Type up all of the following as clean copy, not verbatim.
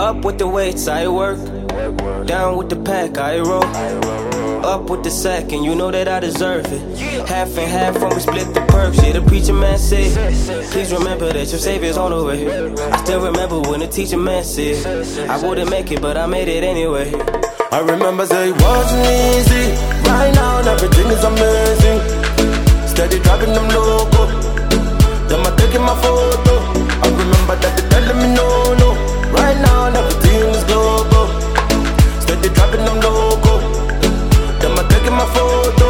Up with the weights, I work. Down with the pack, I roll. Up with the sack, and you know that I deserve it. Half and half when we split the perks. Yeah, the preacher man said, please remember that your savior's on the way. I still remember when the teacher man said, I wouldn't make it, but I made it anyway. I remember say it wasn't easy. Right now everything is amazing. Steady dropping them logo. Them I taking my photo. I remember that they telling me no. Right now everything is global. Steady dropping them logo. Them I taking my photo.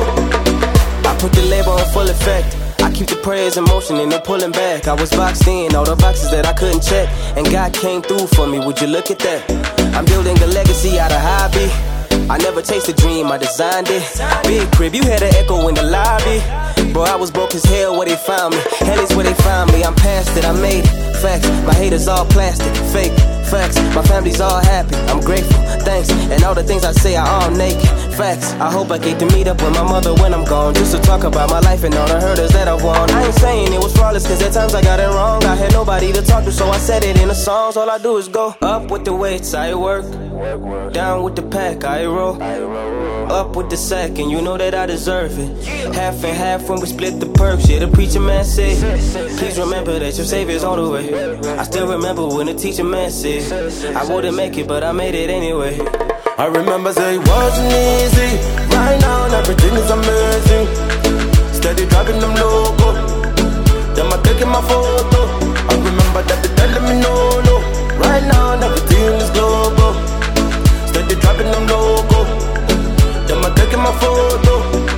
I put the label on full effect. I keep the prayers in motion and they're pulling back. I was boxed in, all the boxes that I couldn't check, and God came through for me, would you look at that? I'm building a legacy out of hobby. I never chased a dream, I designed it. Big crib, you had an echo in the lobby. Bro, I was broke as hell where they found me. Hell is where they found me, I'm past it, I made it. Facts, my haters all plastic, fake. Facts, my family's all happy, I'm grateful, thanks. And all the things I say are all naked. Facts, I hope I get to meet up with my mother when I'm gone, just to talk about my life and all the hurdles that I've won. I ain't saying it was flawless, cause at times I got it wrong. I had nobody to talk to, so I said it in the songs. All I do is go up with the weights, I work. Down with the pack, I roll. Up with the sack, and you know that I deserve it. Half and half when we split the perks. Yeah, the preacher man said, please remember that your savior's on the way. I still remember when the teacher man said, I wouldn't make it, but I made it anyway. I remember say it wasn't easy. Right now everything is amazing. Steady dropping them logo. Them I taking my photo. I remember that they telling me no. Right now everything is global. Steady dropping them logo. Them I taking my photo.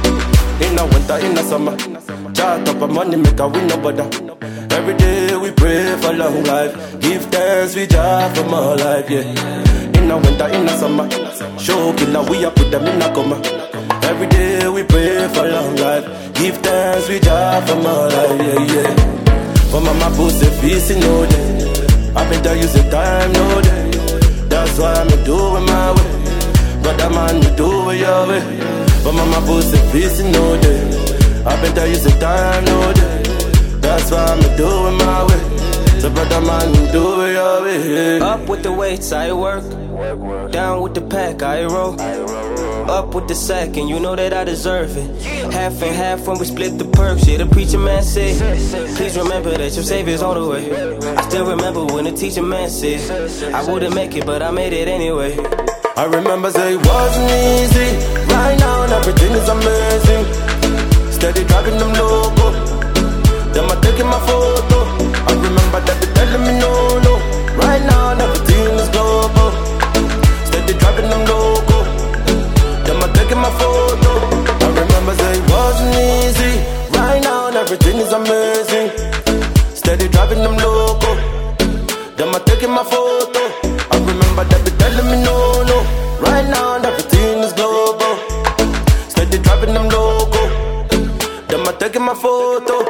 In the winter, in the summer, chart up a money make a win no bother. Every day we pray for long life. Give thanks we job for more life, yeah. In the winter, in the summer, show killer we a put them in a coma. Every day we pray for long life. Give thanks we job for more life, yeah. For mama pussy peace in no day. I better use the time no day. That's why I'm doing my way. Brother man, you do it your way. For mama pussy peace in no day. I better use the time no day. That's why I'm doing my way. So brother man, you do it your way. Up with the weights, I work. Down with the pack, I roll. Up with the sack, and you know that I deserve it. Half and half when we split the perks. Yeah, the preacher man said, please remember that your savior's on the way. I still remember when the teacher man said, I wouldn't make it, but I made it anyway. I remember say it wasn't easy. Right now everything is amazing. Steady dropping them logo. Them I taking my photo. I remember that they telling me no. Right now everything is global. Steady dropping them logo. Them I taking my photo. I remember say it wasn't easy. Right now everything is amazing. Steady dropping them logo. Them I taking my photo. I remember that they telling me no. Right now everything is global. Steady dropping them logo. Them I taking my photo.